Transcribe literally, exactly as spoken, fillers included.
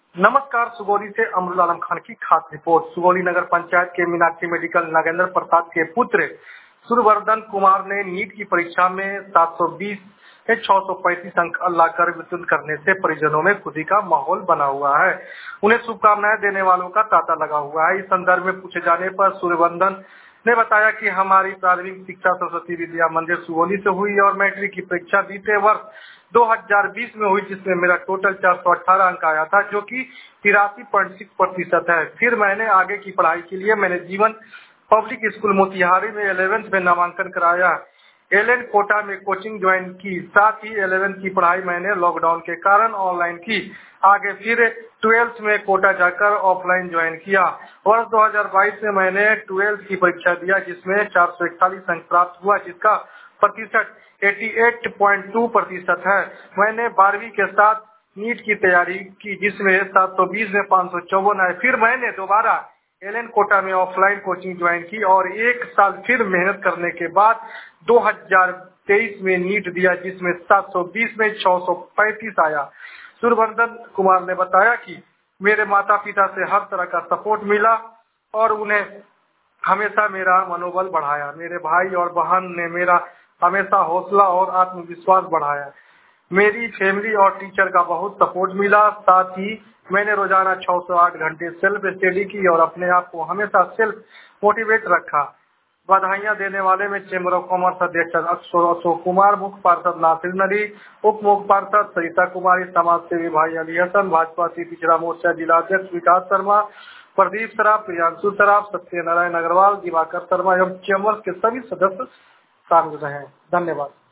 नमस्कार। सुगौली से अमरुल आलम खान की खास रिपोर्ट। सुगौली नगर पंचायत के मीनाक्षी मेडिकल नागेंद्र प्रसाद के पुत्र सूर्यवर्धन कुमार ने नीट की परीक्षा में सात सौ बीस में छह सौ पैंतीस अंक लाकर विचलित करने से परिजनों में खुशी का माहौल बना हुआ है। उन्हें शुभकामनाएं देने वालों का तांता लगा हुआ है। इस संदर्भ में पूछे जाने पर सूर्यवर्धन ने बताया कि हमारी प्राथमिक शिक्षा सरस्वती विद्या मंदिर सुगौली से हुई और मैट्रिक की परीक्षा बीते वर्ष दो हज़ार बीस में हुई, जिसमें मेरा टोटल चार सौ अठारह अंक आया था, जो कि तिरासी पॉइंट छह प्रतिशत है। फिर मैंने आगे की पढ़ाई के लिए मैंने जीवन पब्लिक स्कूल मोतिहारी में ग्यारहवीं में नामांकन कराया। एलएन कोटा में कोचिंग ज्वाइन की। साथ ही ग्यारहवीं की पढ़ाई मैंने लॉकडाउन के कारण ऑनलाइन की। आगे फिर बारहवीं में कोटा जाकर ऑफलाइन ज्वाइन किया। वर्ष दो हज़ार बाईस में मैंने बारहवीं की परीक्षा दिया, जिसमें चार सौ इकतालीस अंक प्राप्त हुआ, जिसका प्रतिशत अठासी पॉइंट दो प्रतिशत है। मैंने बारहवीं के साथ नीट की तैयारी की, जिसमें सात सौ बीस में पाँच सौ चौवन आए। फिर मैंने दोबारा एलएन कोटा में ऑफलाइन कोचिंग ज्वाइन की और एक साल फिर मेहनत करने के बाद दो हज़ार तेईस में नीट दिया, जिसमें सात सौ बीस में छह सौ पैंतीस आया। सूर्यवर्धन कुमार ने बताया कि मेरे माता पिता से हर तरह का सपोर्ट मिला और उन्हें हमेशा मेरा मनोबल बढ़ाया। मेरे भाई और बहन ने मेरा हमेशा हौसला और आत्मविश्वास बढ़ाया। मेरी फैमिली और टीचर का बहुत सपोर्ट मिला। साथ ही मैंने रोजाना छह से आठ घंटे सेल्फ स्टडी की और अपने आप को हमेशा सेल्फ मोटिवेट रखा। बधाइयां देने वाले में चेंबर ऑफ कॉमर्स अध्यक्ष अशोक कुमार, मुख्य पार्षद नासिर नदी, उप मुख्य पार्षद सरिता कुमारी, समाज सेवी भाई अली हसन, भाजपा से पिछड़ा मोर्चा जिला अध्यक्ष विकास शर्मा, प्रदीप सराफ, प्रियांशु सराफ, सत्यनारायण अग्रवाल, दिवाकर शर्मा एवं चेंबर के सभी सदस्य शामिल रहे। धन्यवाद।